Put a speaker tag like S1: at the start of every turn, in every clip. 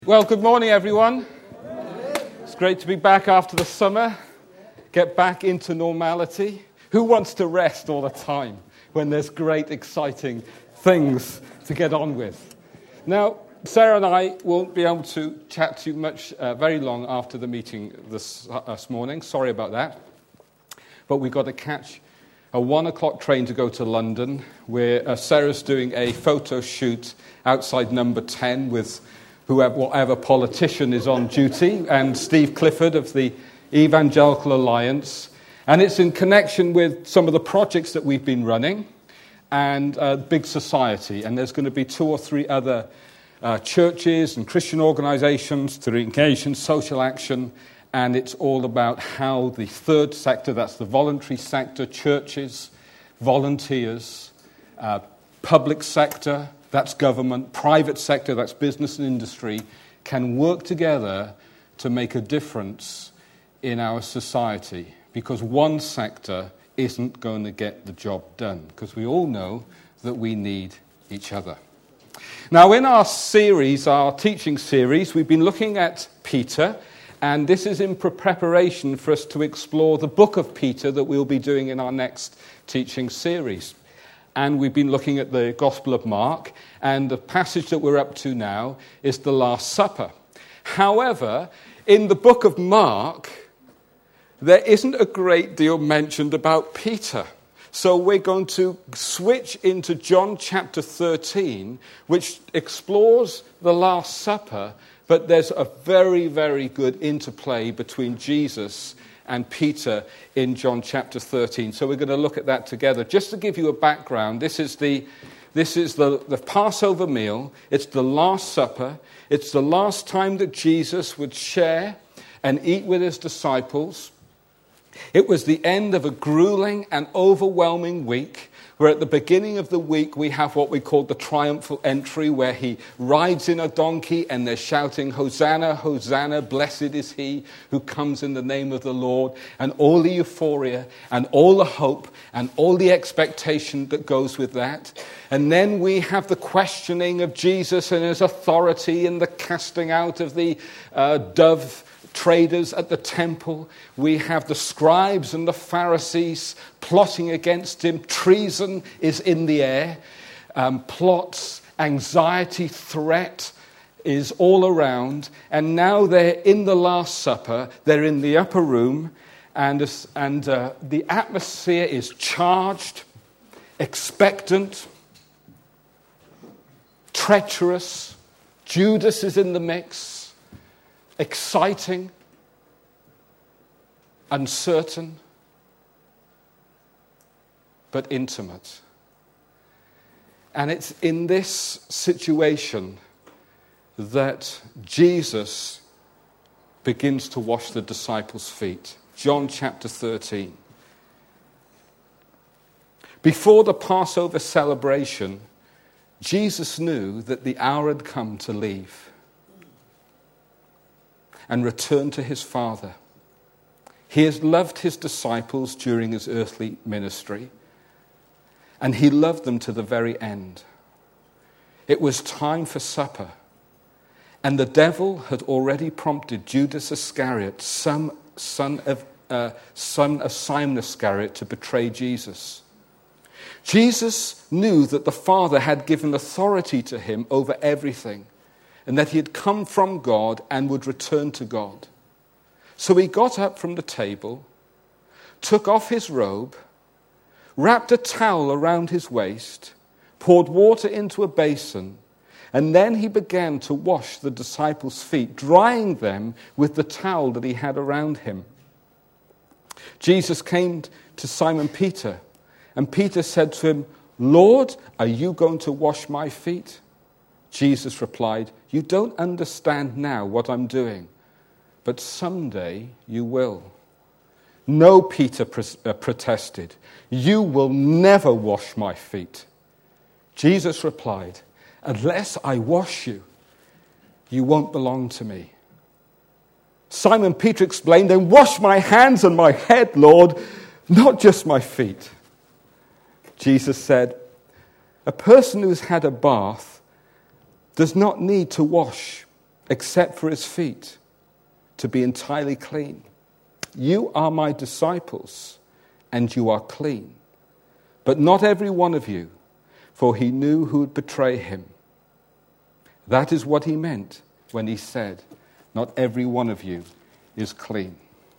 S1: Well, good morning, everyone. It's great to be back after the summer, get back into normality. Who wants to rest all the time when there's great, exciting things to get on with? Now, Sarah and I won't be able to chat to you much, very long after the meeting this morning. Sorry about that. But we've got to catch a 1 o'clock train to go to London, where Sarah's doing a photo shoot outside number 10 with whatever politician is on duty, and Steve Clifford of the Evangelical Alliance. And it's in connection with some of the projects that we've been running and Big Society. And there's going to be 2 or 3 other churches and Christian organizations to engage in social action. And it's all about how the third sector, that's the voluntary sector, churches, volunteers, public sector, that's government, private sector, that's business and industry, can work together to make a difference in our society. Because one sector isn't going to get the job done. Because we all know that we need each other. Now, in our series, our teaching series, we've been looking at Peter. And this is in preparation for us to explore the book of Peter that we'll be doing in our next teaching series. And we've been looking at the Gospel of Mark, and the passage that we're up to now is the Last Supper. However, in the book of Mark, there isn't a great deal mentioned about Peter. So we're going to switch into John chapter 13, which explores the Last Supper, but there's a very, very good interplay between Jesus and Peter in John chapter 13. So we're going to look at that together. Just to give you a background, this is the Passover meal. It's the Last Supper. It's the last time that Jesus would share and eat with his disciples. It was the end of a grueling and overwhelming week, where at the beginning of the week we have what we call the triumphal entry, where he rides in a donkey and they're shouting, "Hosanna, Hosanna, blessed is he who comes in the name of the Lord," and all the euphoria and all the hope and all the expectation that goes with that. And then we have the questioning of Jesus and his authority and the casting out of the dove traders at the temple. We have the scribes and the Pharisees plotting against him. Treason is in the air. Plots, anxiety, threat is all around. And now they're in the Last Supper. They're in the upper room. And the atmosphere is charged, expectant, treacherous. Judas is in the mix. Exciting, uncertain, but intimate. And it's in this situation that Jesus begins to wash the disciples' feet. John chapter 13. Before the Passover celebration, Jesus knew that the hour had come to leave and return to his Father. He has loved his disciples during his earthly ministry, and he loved them to the very end. It was time for supper, and the devil had already prompted Judas Iscariot, son of Simon Iscariot, to betray Jesus. Jesus knew that the Father had given authority to him over everything, and that he had come from God and would return to God. So he got up from the table, took off his robe, wrapped a towel around his waist, poured water into a basin, and then he began to wash the disciples' feet, drying them with the towel that he had around him. Jesus came to Simon Peter, and Peter said to him, "Lord, are you going to wash my feet?" Jesus replied, "You don't understand now what I'm doing, but someday you will." "No," Peter protested, "you will never wash my feet." Jesus replied, "Unless I wash you, you won't belong to me." Simon Peter explained, "Then wash my hands and my head, Lord, not just my feet." Jesus said, "A person who's had a bath does not need to wash except for his feet, to be entirely clean. You are my disciples, and you are clean. But not every one of you, for he knew who would betray him. That is what he meant when he said, not every one of you is clean.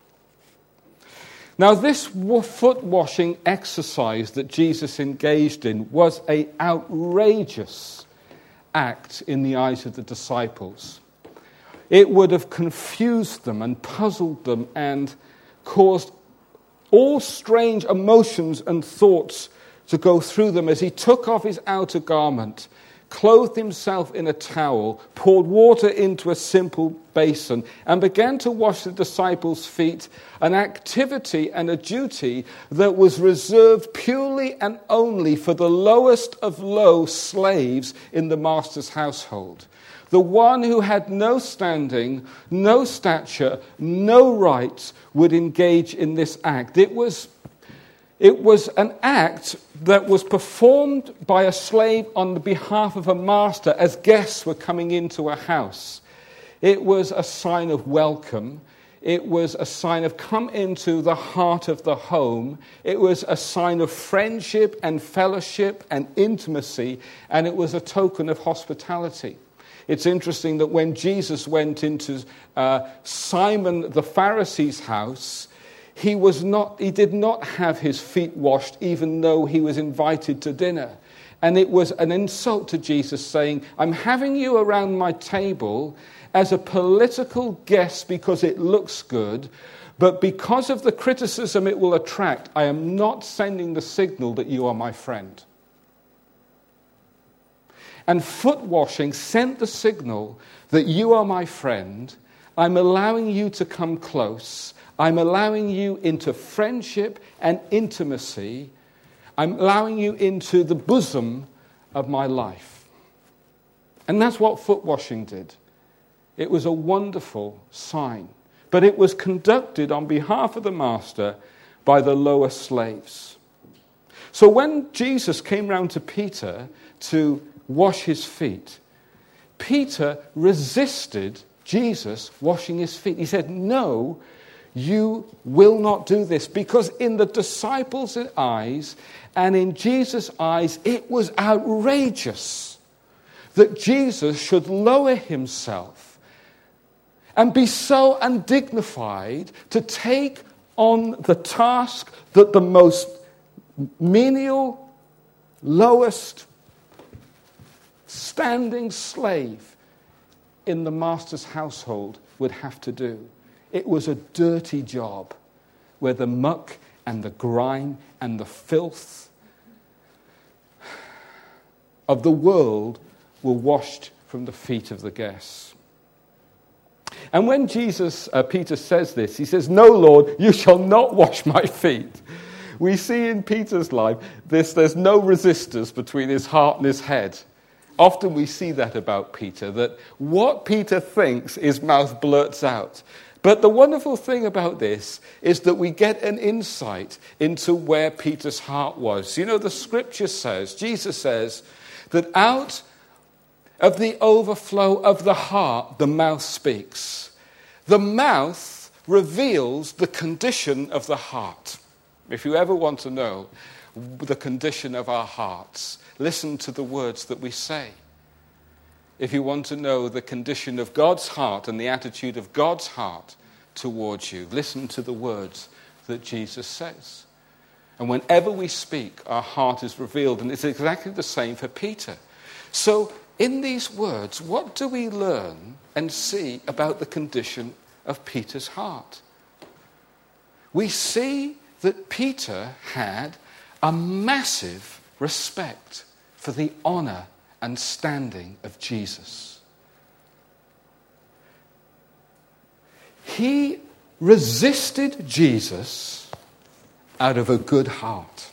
S1: Now, this foot washing exercise that Jesus engaged in was an outrageous act in the eyes of the disciples. It would have confused them and puzzled them and caused all strange emotions and thoughts to go through them as he took off his outer garment, clothed himself in a towel, poured water into a simple basin, and began to wash the disciples' feet, an activity and a duty that was reserved purely and only for the lowest of low slaves in the master's household. The one who had no standing, no stature, no rights would engage in this act. It was an act that was performed by a slave on the behalf of a master as guests were coming into a house. It was a sign of welcome. It was a sign of come into the heart of the home. It was a sign of friendship and fellowship and intimacy, and it was a token of hospitality. It's interesting that when Jesus went into Simon the Pharisee's house, he did not have his feet washed, even though he was invited to dinner. And it was an insult to Jesus, saying, I'm having you around my table as a political guest because it looks good, but because of the criticism it will attract, I am not sending the signal that you are my friend. And foot washing sent the signal that you are my friend. I'm allowing you to come close. I'm allowing you into friendship and intimacy. I'm allowing you into the bosom of my life. And that's what foot washing did. It was a wonderful sign. But it was conducted on behalf of the master by the lower slaves. So when Jesus came round to Peter to wash his feet, Peter resisted Jesus washing his feet. He said, no, you will not do this, because in the disciples' eyes and in Jesus' eyes, it was outrageous that Jesus should lower himself and be so undignified to take on the task that the most menial, lowest standing slave in the master's household would have to do. It was a dirty job where the muck and the grime and the filth of the world were washed from the feet of the guests. And when Peter says this, he says, no, Lord, you shall not wash my feet. We see in Peter's life, there's no resistance between his heart and his head. Often we see that about Peter, that what Peter thinks, his mouth blurts out. But the wonderful thing about this is that we get an insight into where Peter's heart was. You know, the scripture says, Jesus says, that out of the overflow of the heart, the mouth speaks. The mouth reveals the condition of the heart. If you ever want to know the condition of our hearts, listen to the words that we say. If you want to know the condition of God's heart and the attitude of God's heart towards you, listen to the words that Jesus says. And whenever we speak, our heart is revealed. And it's exactly the same for Peter. So in these words, what do we learn and see about the condition of Peter's heart? We see that Peter had a massive respect for the honor and standing of Jesus. He resisted Jesus out of a good heart.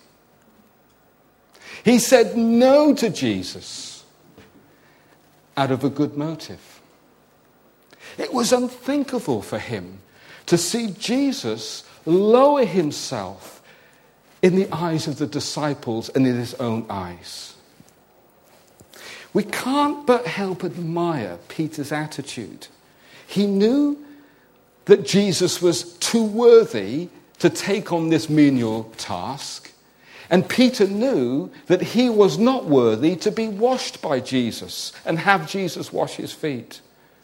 S1: He said no to Jesus out of a good motive. It was unthinkable for him to see Jesus lower himself in the eyes of the disciples and in his own eyes. we can't but help admire Peter's attitude. He knew that Jesus was too worthy to take on this menial task, and Peter knew that he was not worthy to be washed by Jesus and have Jesus wash his feet.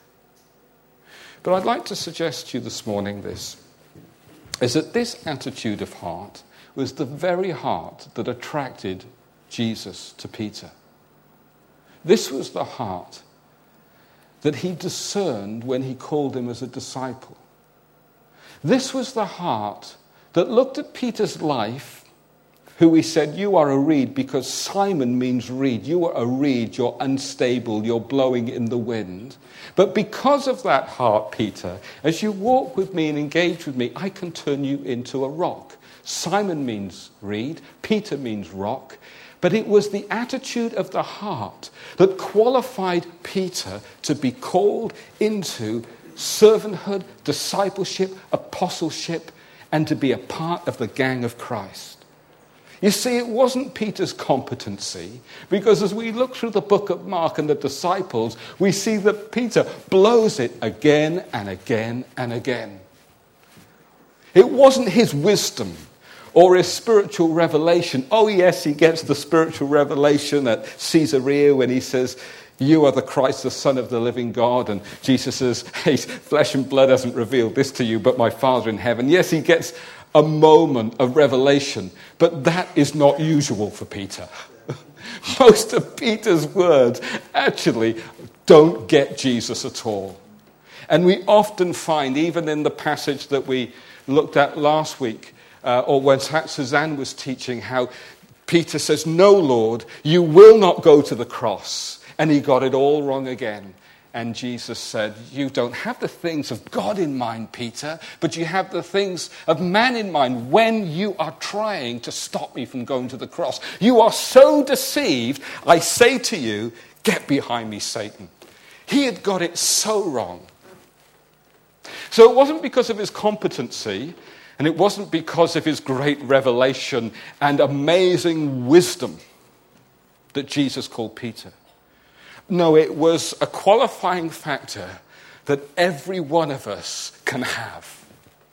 S1: But I'd like to suggest to you this morning this, is that this attitude of heart was the very heart that attracted Jesus to Peter. This was the heart that he discerned when he called him as a disciple. This was the heart that looked at Peter's life, who he said, you are a reed, because Simon means reed. You are a reed, you're unstable, you're blowing in the wind. But because of that heart, Peter, as you walk with me and engage with me, I can turn you into a rock. Simon means reed, Peter means rock. But it was the attitude of the heart that qualified Peter to be called into servanthood, discipleship, apostleship, and to be a part of the gang of Christ. You see, it wasn't Peter's competency, because as we look through the book of Mark and the disciples, we see that Peter blows it again and again and again. It wasn't his wisdom or his spiritual revelation. Oh yes, he gets the spiritual revelation at Caesarea when he says, you are the Christ, the Son of the living God. And Jesus says, hey, flesh and blood hasn't revealed this to you, but my Father in heaven. Yes, he gets a moment of revelation, but that is not usual for Peter. Most of Peter's words actually don't get Jesus at all. And we often find, even in the passage that we looked at last week, or when Suzanne was teaching, how Peter says, no, Lord, you will not go to the cross. And he got it all wrong again. And Jesus said, you don't have the things of God in mind, Peter, but you have the things of man in mind when you are trying to stop me from going to the cross. You are so deceived, I say to you, get behind me, Satan. He had got it so wrong. So it wasn't because of his competency, and it wasn't because of his great revelation and amazing wisdom that Jesus called Peter. No, it was a qualifying factor that every one of us can have.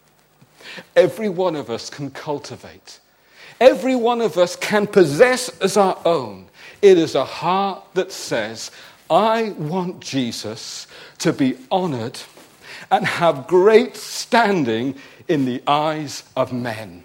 S1: Every one of us can cultivate. Every one of us can possess as our own. It is a heart that says, I want Jesus to be honored and have great standing in the eyes of men.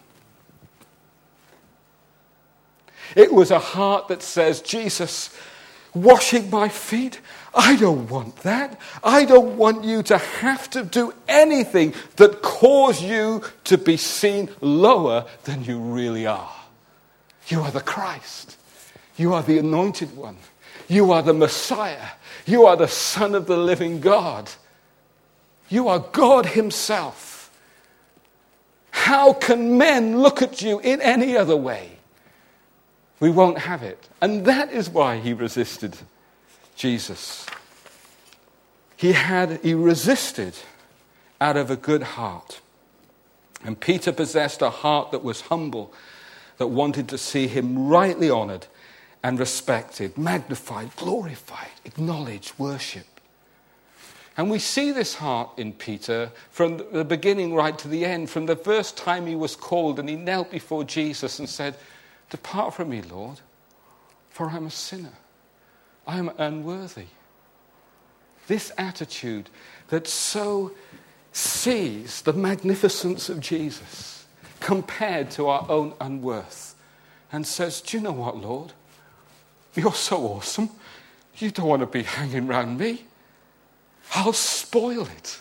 S1: It was a heart that says, Jesus, washing my feet, I don't want that. I don't want you to have to do anything that cause you to be seen lower than you really are. You are the Christ. You are the anointed one. You are the Messiah. You are the Son of the living God. You are God himself. How can men look at you in any other way? We won't have it. And that is why he resisted Jesus. He resisted out of a good heart. And Peter possessed a heart that was humble, that wanted to see him rightly honored and respected, magnified, glorified, acknowledged, worshipped. And we see this heart in Peter from the beginning right to the end, from the first time he was called and he knelt before Jesus and said, depart from me, Lord, for I'm a sinner. I am unworthy. This attitude that so sees the magnificence of Jesus compared to our own unworth and says, do you know what, Lord? You're so awesome. You don't want to be hanging around me. I'll spoil it.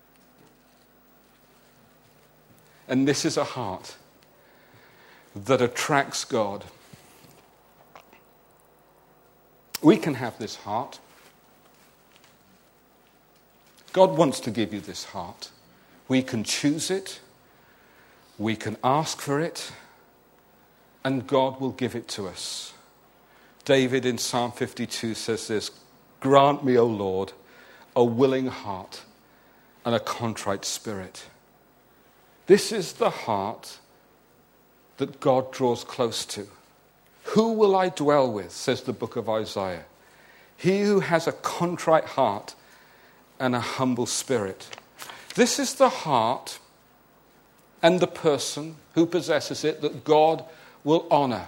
S1: And this is a heart that attracts God. We can have this heart. God wants to give you this heart. We can choose it. We can ask for it. And God will give it to us. David in Psalm 52 says this, grant me, O Lord, a willing heart and a contrite spirit. This is the heart that God draws close to. Who will I dwell with, says the book of Isaiah, He who has a contrite heart and a humble spirit. This is the heart and the person who possesses it that God will honor.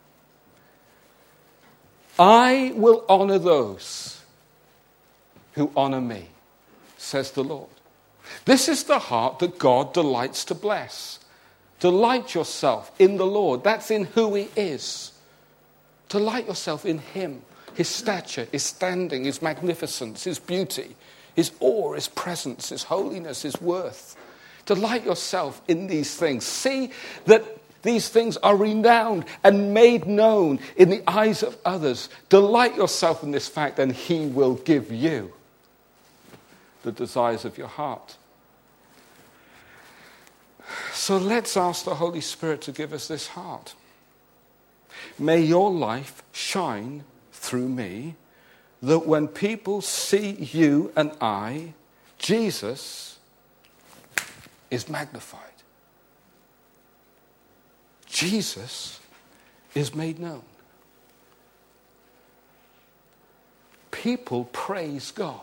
S1: I will honor those who honor me, says the Lord. This is the heart that God delights to bless. Delight yourself in the Lord. That's in who he is. Delight yourself in him, his stature, his standing, his magnificence, his beauty, his awe, his presence, his holiness, his worth. Delight yourself in these things. See that these things are renowned and made known in the eyes of others. Delight yourself in this fact, and he will give you the desires of your heart. So let's ask the Holy Spirit to give us this heart. May your life shine through me, that when people see you and I, Jesus is magnified. Jesus is made known. People praise God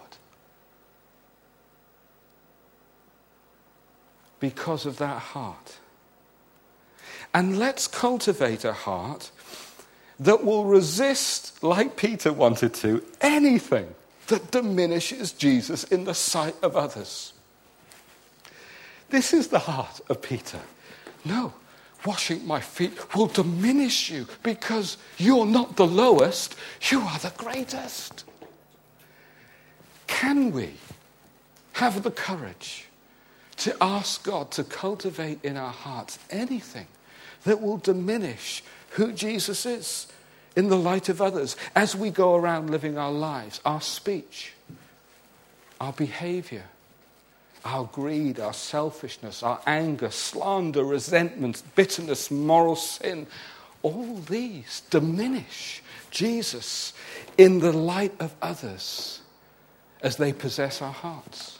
S1: because of that heart. And let's cultivate a heart that will resist, like Peter wanted to, anything that diminishes Jesus in the sight of others. This is the heart of Peter. No, washing my feet will diminish you because you're not the lowest, you are the greatest. Can we have the courage to ask God to cultivate in our hearts anything that will diminish who Jesus is in the light of others as we go around living our lives, our speech, our behavior, our greed, our selfishness, our anger, slander, resentment, bitterness, moral sin? All these diminish Jesus in the light of others as they possess our hearts.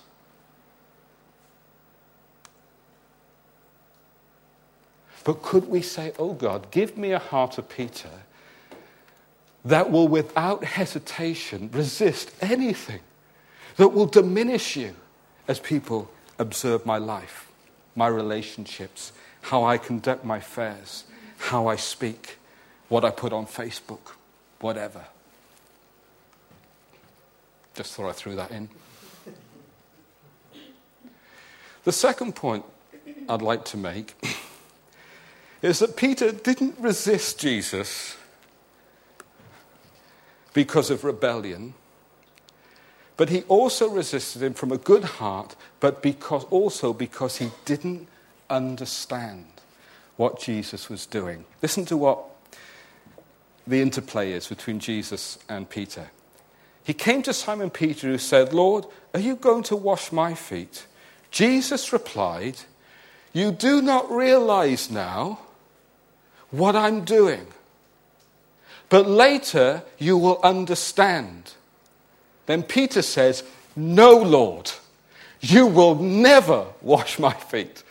S1: But could we say, oh God, give me a heart of Peter that will without hesitation resist anything that will diminish you as people observe my life, my relationships, how I conduct my affairs, how I speak, what I put on Facebook, whatever. Just thought I threw that in. The second point I'd like to make is that Peter didn't resist Jesus because of rebellion, but he also resisted him from a good heart, but because he didn't understand what Jesus was doing. Listen to what the interplay is between Jesus and Peter. He came to Simon Peter, who said, "Lord, are you going to wash my feet?" Jesus replied, "You do not realize now what I'm doing, but later you will understand." Then Peter says, "No, Lord, you will never wash my feet."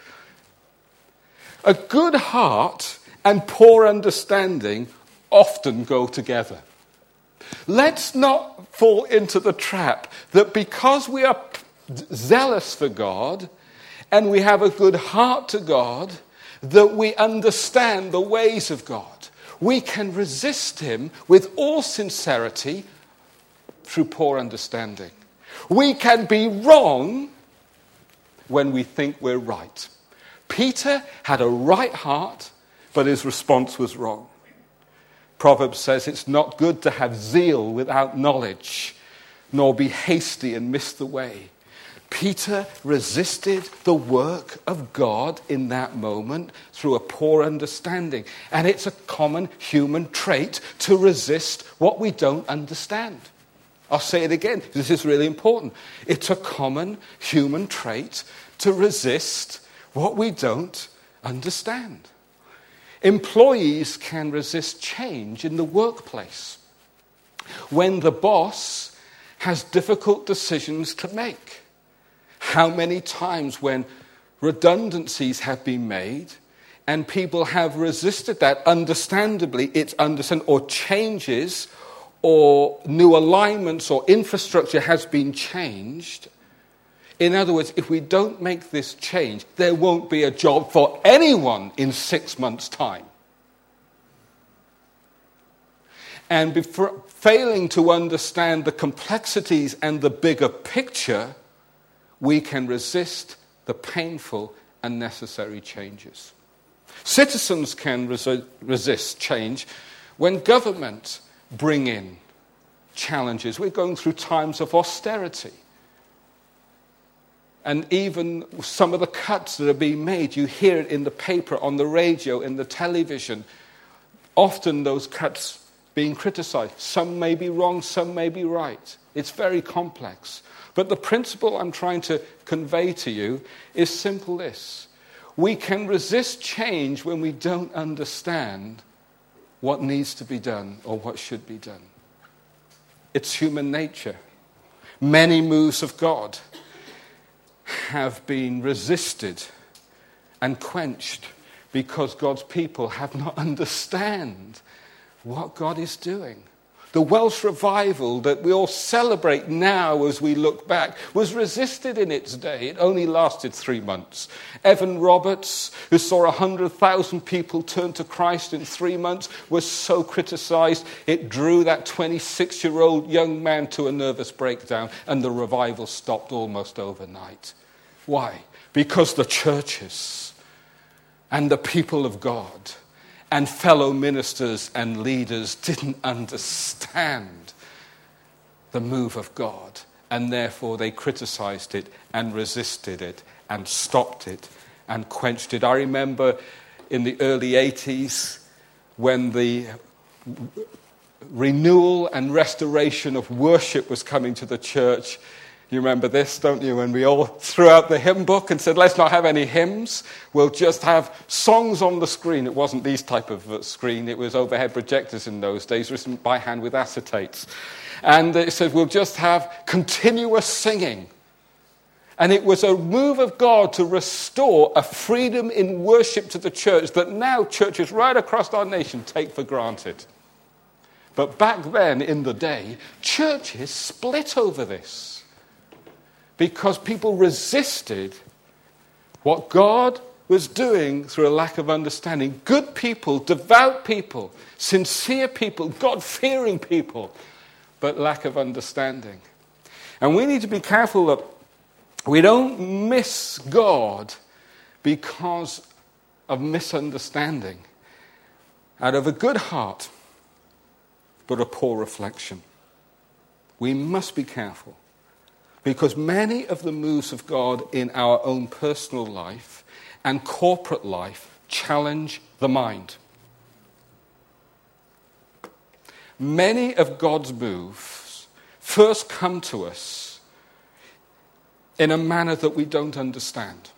S1: A good heart and poor understanding often go together. Let's not fall into the trap that because we are zealous for God and we have a good heart to God, that we understand the ways of God. We can resist him with all sincerity through poor understanding. We can be wrong when we think we're right. Peter had a right heart, but his response was wrong. Proverbs says it's not good to have zeal without knowledge, nor be hasty and miss the way. Peter resisted the work of God in that moment through a poor understanding. And it's a common human trait to resist what we don't understand. I'll say it again. This is really important. It's a common human trait to resist what we don't understand. Employees can resist change in the workplace when the boss has difficult decisions to make. How many times when redundancies have been made and people have resisted that, understandably it's or changes or new alignments or infrastructure has been changed. In other words, if we don't make this change, there won't be a job for anyone in 6 months' time. And failing to understand the complexities and the bigger picture, we can resist the painful and necessary changes. Citizens can resist change when government bring in challenges. We're going through times of austerity. And even some of the cuts that are being made, you hear it in the paper, on the radio, in the television. Often those cuts being criticized. Some may be wrong, some may be right. It's very complex. But the principle I'm trying to convey to you is simple this. We can resist change when we don't understand what needs to be done or what should be done. It's human nature. Many moves of God have been resisted and quenched because God's people have not understand what God is doing. The Welsh revival that we all celebrate now as we look back was resisted in its day. It only lasted 3 months. Evan Roberts, who saw 100,000 people turn to Christ in 3 months, was so criticized it drew that 26-year-old young man to a nervous breakdown, and the revival stopped almost overnight. Why? Because the churches and the people of God and fellow ministers and leaders didn't understand the move of God, and therefore they criticized it and resisted it and stopped it and quenched it. I remember in the early 80s when the renewal and restoration of worship was coming to the church. You remember this, don't you? When we all threw out the hymn book and said, let's not have any hymns. We'll just have songs on the screen. It wasn't these type of screen. It was overhead projectors in those days, written by hand with acetates. And it said, we'll just have continuous singing. And it was a move of God to restore a freedom in worship to the church that now churches right across our nation take for granted. But back then, in the day, churches split over this. Because people resisted what God was doing through a lack of understanding. Good people, devout people, sincere people, God-fearing people, but lack of understanding. And we need to be careful that we don't miss God because of misunderstanding, out of a good heart, but a poor reflection. We must be careful. Because many of the moves of God in our own personal life and corporate life challenge the mind. Many of God's moves first come to us in a manner that we don't understand.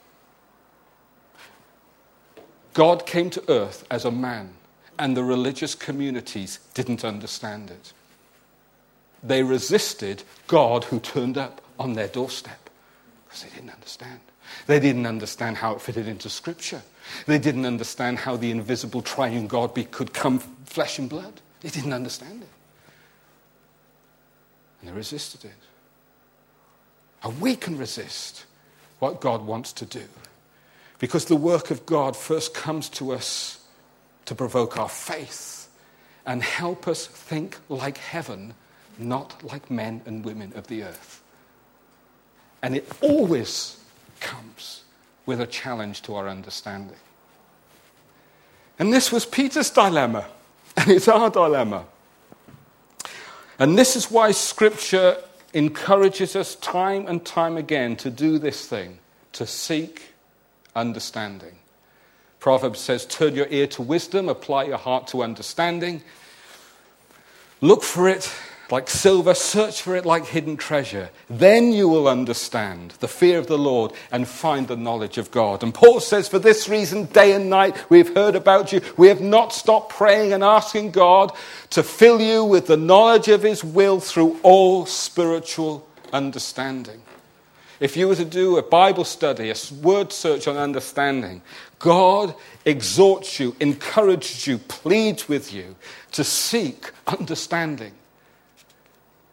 S1: God came to earth as a man, and the religious communities didn't understand it. They resisted God who turned up on their doorstep because they didn't understand. They didn't understand how it fitted into Scripture. They didn't understand how the invisible triune God could come flesh and blood. They didn't understand it. And they resisted it. And we can resist what God wants to do because the work of God first comes to us to provoke our faith and help us think like heaven, not like men and women of the earth. And it always comes with a challenge to our understanding. And this was Peter's dilemma, and it's our dilemma. And this is why Scripture encourages us time and time again to do this thing, to seek understanding. Proverbs says, turn your ear to wisdom, apply your heart to understanding. Look for it like silver, search for it like hidden treasure. Then you will understand the fear of the Lord and find the knowledge of God. And Paul says, for this reason, day and night, we've heard about you. We have not stopped praying and asking God to fill you with the knowledge of his will through all spiritual understanding. If you were to do a Bible study, a word search on understanding, God exhorts you, encourages you, pleads with you to seek understanding.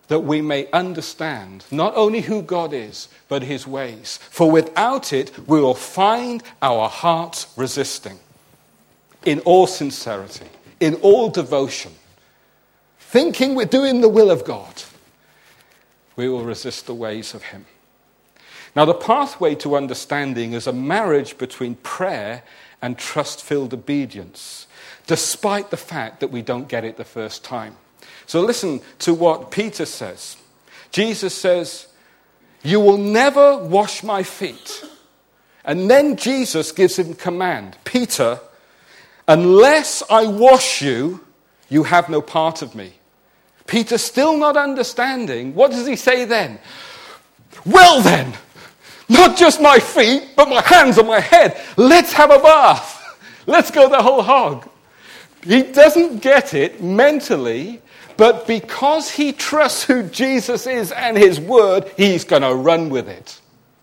S1: that we may understand not only who God is, but his ways. For without it, we will find our hearts resisting in all sincerity, in all devotion, thinking we're doing the will of God. We will resist the ways of him. Now, the pathway to understanding is a marriage between prayer and trust-filled obedience, despite the fact that we don't get it the first time. So listen to what Peter says. Jesus says, "You will never wash my feet." And then Jesus gives him command, "Peter, unless I wash you, you have no part of me." Peter still not understanding. What does he say then? "Well then, not just my feet, but my hands and my head. Let's have a bath. Let's go the whole hog." He doesn't get it mentally, but because he trusts who Jesus is and his word, he's going to run with it.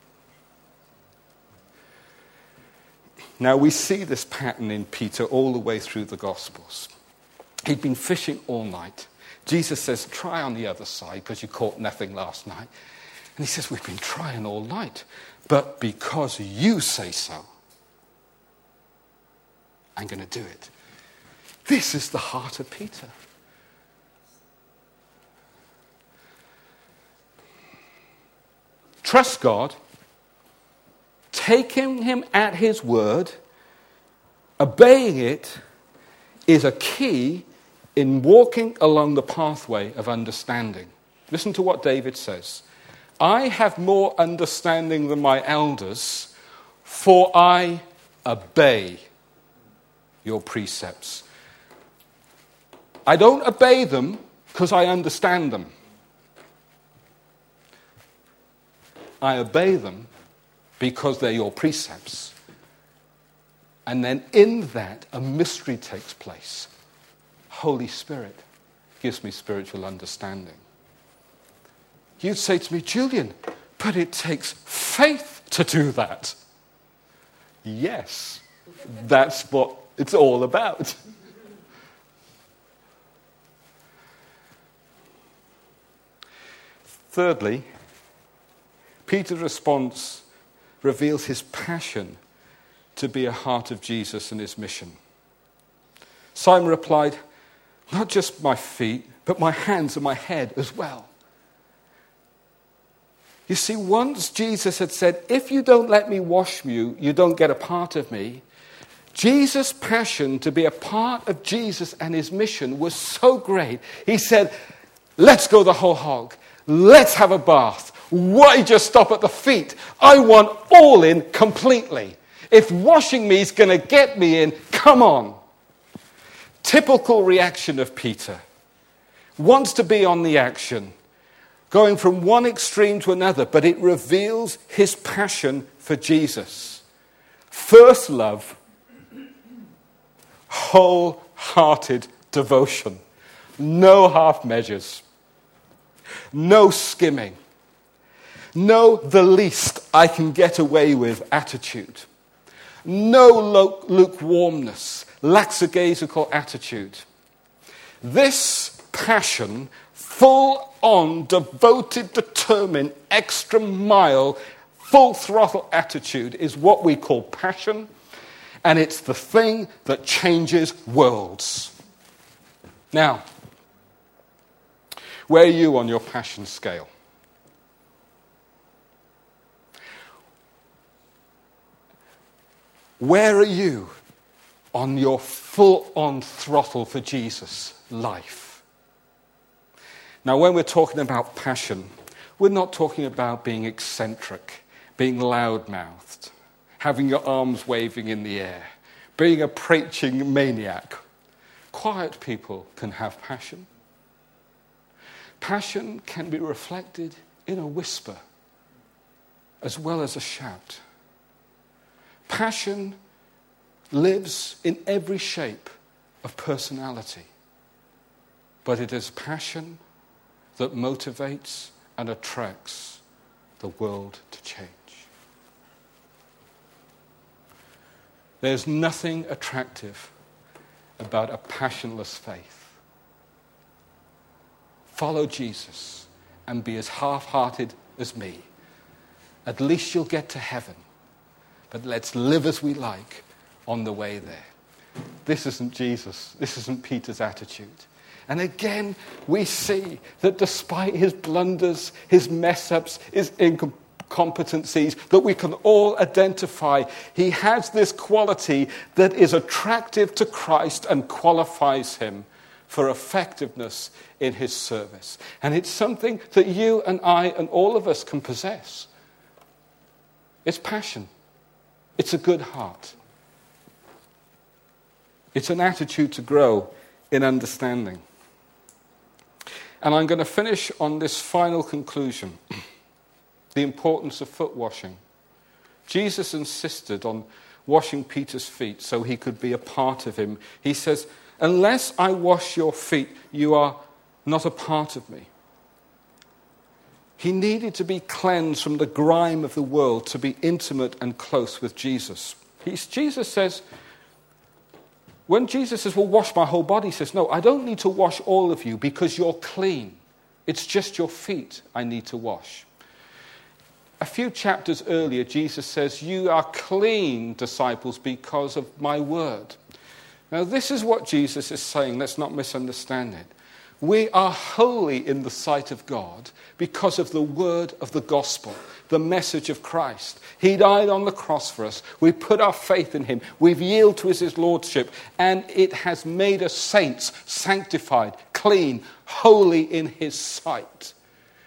S1: Now, we see this pattern in Peter all the way through the Gospels. He'd been fishing all night. Jesus says, "Try on the other side because you caught nothing last night." And he says, "We've been trying all night, but because you say so, I'm going to do it." This is the heart of Peter. Trust God, taking him at his word, obeying it is a key in walking along the pathway of understanding. Listen to what David says. "I have more understanding than my elders, for I obey your precepts." I don't obey them because I understand them. I obey them because they're your precepts. And then in that, a mystery takes place. Holy Spirit gives me spiritual understanding. You'd say to me, "Julian, but it takes faith to do that." Yes, that's what it's all about. Thirdly, Peter's response reveals his passion to be a heart of Jesus and his mission. Simon replied, "Not just my feet, but my hands and my head as well." You see, once Jesus had said, "If you don't let me wash you, you don't get a part of me," Jesus' passion to be a part of Jesus and his mission was so great. He said, "Let's go the whole hog. Let's have a bath. Why just stop at the feet? I want all in completely. If washing me is going to get me in, come on." Typical reaction of Peter. Wants to be on the action, going from one extreme to another, but it reveals his passion for Jesus. First love, wholehearted devotion. No half measures. No skimming. No the least I can get away with attitude. No lukewarmness, lackadaisical attitude. This passion, full on, devoted, determined, extra mile, full throttle attitude is what we call passion, and it's the thing that changes worlds. Now, where are you on your passion scale? Where are you on your full-on throttle for Jesus life? Now, when we're talking about passion, we're not talking about being eccentric, being loud-mouthed, having your arms waving in the air, being a preaching maniac. Quiet people can have passion. Passion can be reflected in a whisper as well as a shout. Passion lives in every shape of personality, but it is passion that motivates and attracts the world to change. There's nothing attractive about a passionless faith. Follow Jesus and be as half-hearted as me. At least you'll get to heaven. But let's live as we like on the way there. This isn't Jesus. This isn't Peter's attitude. And again, we see that despite his blunders, his mess-ups, his incompetencies that we can all identify, he has this quality that is attractive to Christ and qualifies him for effectiveness in his service. And it's something that you and I and all of us can possess. It's passion. It's a good heart. It's an attitude to grow in understanding. And I'm going to finish on this final conclusion, the importance of foot washing. Jesus insisted on washing Peter's feet so he could be a part of him. He says, unless I wash your feet, you are not a part of me. He needed to be cleansed from the grime of the world to be intimate and close with Jesus. Jesus says, when Jesus says, well, wash my whole body, he says, no, I don't need to wash all of you because you're clean. It's just your feet I need to wash. A few chapters earlier, Jesus says, you are clean, disciples, because of my word. Now, this is what Jesus is saying. Let's not misunderstand it. We are holy in the sight of God because of the word of the gospel, the message of Christ. He died on the cross for us. We put our faith in him. We've yielded to his lordship, and it has made us saints, sanctified, clean, holy in his sight.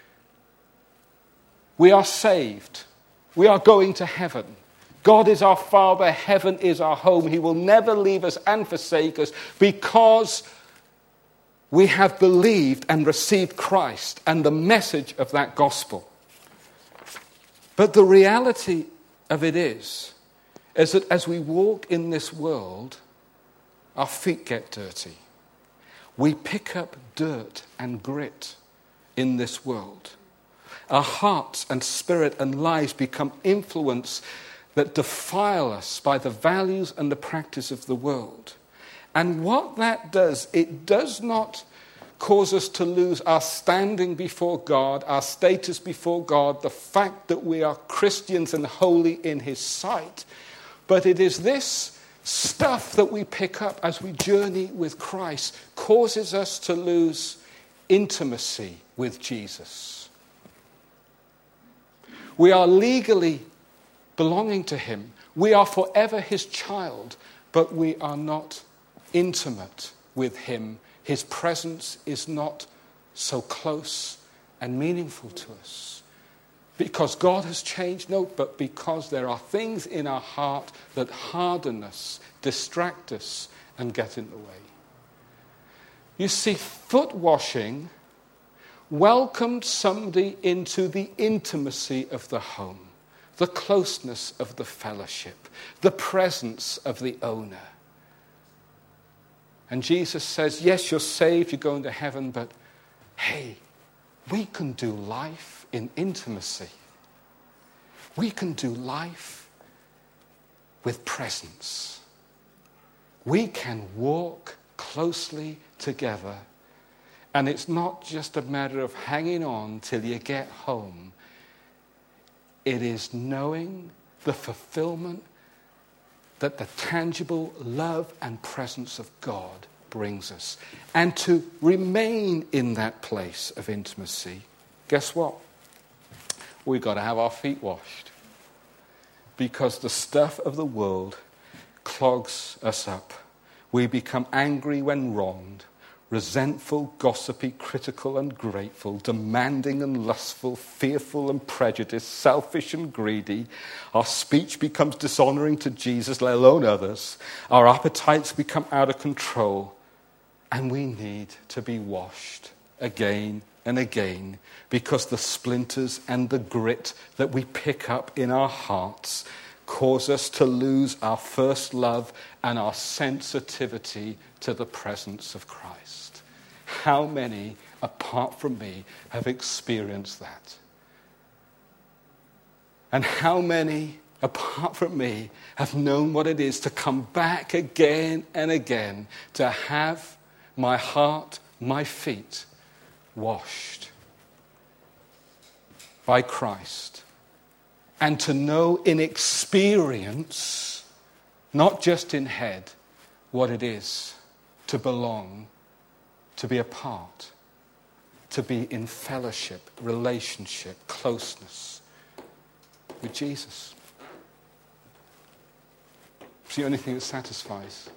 S1: We are saved. We are going to heaven. God is our Father. Heaven is our home. He will never leave us and forsake us because we have believed and received Christ and the message of that gospel. But the reality of it is that as we walk in this world, our feet get dirty. We pick up dirt and grit in this world. Our hearts and spirit and lives become influenced that defile us by the values and the practice of the world. And what that does, it does not cause us to lose our standing before God, our status before God, the fact that we are Christians and holy in his sight. But it is this stuff that we pick up as we journey with Christ causes us to lose intimacy with Jesus. We are legally belonging to him. We are forever his child, but we are not intimate with him. His presence is not so close and meaningful to us. Because God has changed? No, but because there are things in our heart that harden us, distract us, and get in the way. You see, foot washing welcomed somebody into the intimacy of the home, the closeness of the fellowship, the presence of the owner. And Jesus says, yes, you're saved, you're going to heaven, but hey, we can do life in intimacy. We can do life with presence. We can walk closely together, and it's not just a matter of hanging on till you get home. It is knowing the fulfillment that the tangible love and presence of God brings us. And to remain in that place of intimacy, guess what? We've got to have our feet washed. Because the stuff of the world clogs us up. We become angry when wronged, resentful, gossipy, critical and grateful, demanding and lustful, fearful and prejudiced, selfish and greedy. Our speech becomes dishonoring to Jesus, let alone others. Our appetites become out of control. And we need to be washed again and again, because the splinters and the grit that we pick up in our hearts cause us to lose our first love and our sensitivity to the presence of Christ. How many, apart from me, have experienced that? And how many, apart from me, have known what it is to come back again and again, to have my heart, my feet washed by Christ, and to know in experience, not just in head, what it is to belong, to be a part, to be in fellowship, relationship, closeness with Jesus. It's the only thing that satisfies.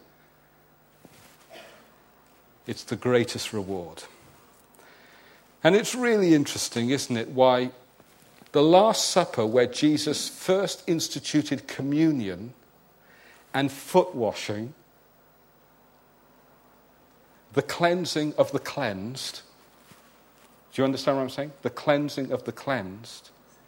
S1: It's the greatest reward. And it's really interesting, isn't it, why the Last Supper, where Jesus first instituted communion and foot washing, the cleansing of the cleansed. Do you understand what I'm saying? The cleansing of the cleansed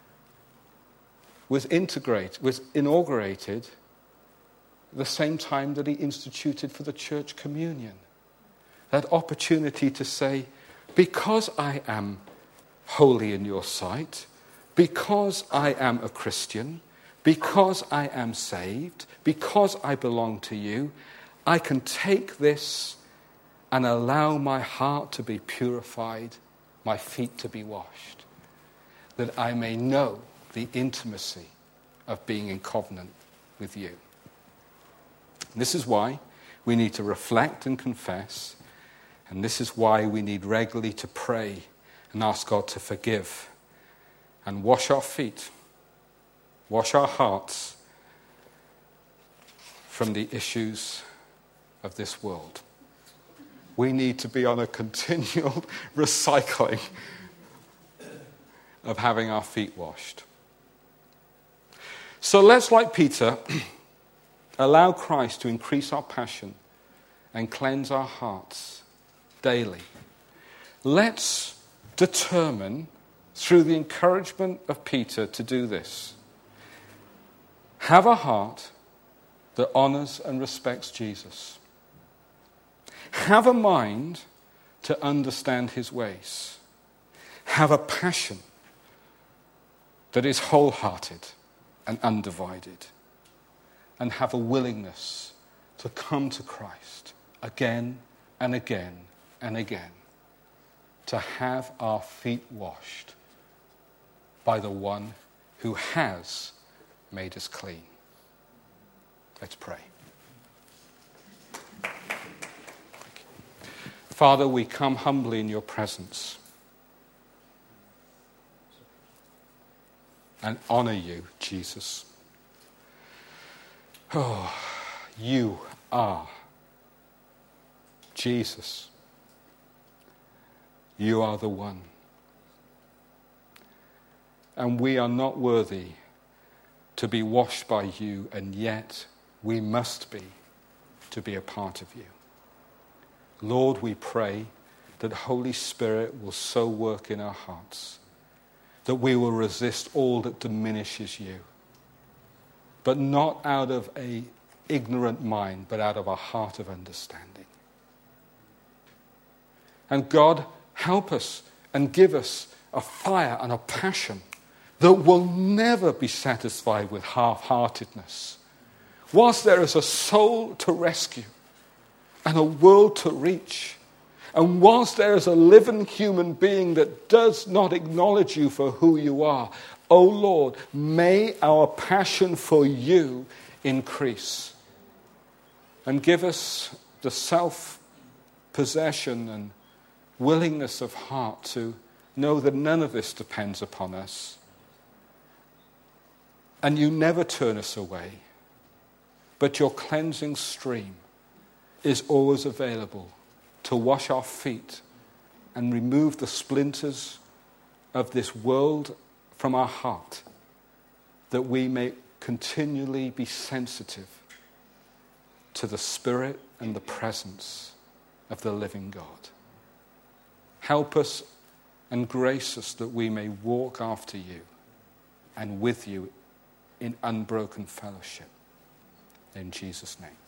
S1: was inaugurated the same time that he instituted for the church communion. That opportunity to say, because I am holy in your sight, because I am a Christian, because I am saved, because I belong to you, I can take this and allow my heart to be purified, my feet to be washed, that I may know the intimacy of being in covenant with you. And this is why we need to reflect and confess, and this is why we need regularly to pray and ask God to forgive and wash our feet, wash our hearts from the issues of this world. We need to be on a continual recycling of having our feet washed. So let's, like Peter, allow Christ to increase our passion and cleanse our hearts daily. Let's determine, through the encouragement of Peter, to do this. Have a heart that honors and respects Jesus. Have a mind to understand his ways. Have a passion that is wholehearted and undivided. And have a willingness to come to Christ again and again and again. To have our feet washed by the one who has made us clean. Let's pray. Father, we come humbly in your presence and honor you, Jesus. Oh, you are Jesus. You are the one. And we are not worthy to be washed by you, and yet we must be to be a part of you. Lord, we pray that Holy Spirit will so work in our hearts that we will resist all that diminishes you, but not out of an ignorant mind, but out of a heart of understanding. And God, help us and give us a fire and a passion that will never be satisfied with half-heartedness. Whilst there is a soul to rescue and a world to reach, and whilst there is a living human being that does not acknowledge you for who you are, O Lord, may our passion for you increase. And give us the self-possession and willingness of heart to know that none of this depends upon us. And you never turn us away, but your cleansing stream is always available to wash our feet and remove the splinters of this world from our heart, that we may continually be sensitive to the Spirit and the presence of the living God. Help us and grace us that we may walk after you and with you in unbroken fellowship. In Jesus' name.